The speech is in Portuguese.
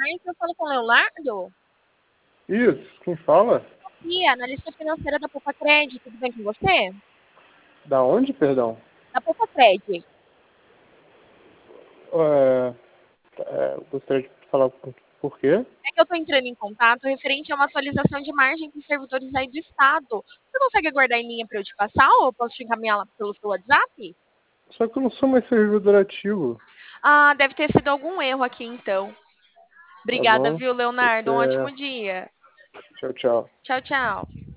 tarde, eu falo com o Leonardo. Isso, quem fala? E analista financeira da Poupa Cred, tudo bem com você? Da onde, perdão? Da Poupa Cred. É, gostaria de falar por quê? É que eu estou entrando em contato referente a uma atualização de margem para os servidores aí do Estado. Você consegue aguardar em linha para eu te passar ou eu posso te encaminhar lá pelo seu WhatsApp? Só que eu não sou mais servidor ativo. Ah, deve ter sido algum erro aqui então. Tá Obrigada, bom? viu, Tá Leonardo? Um ótimo certo. dia. Tchau, tchau. Tchau, tchau.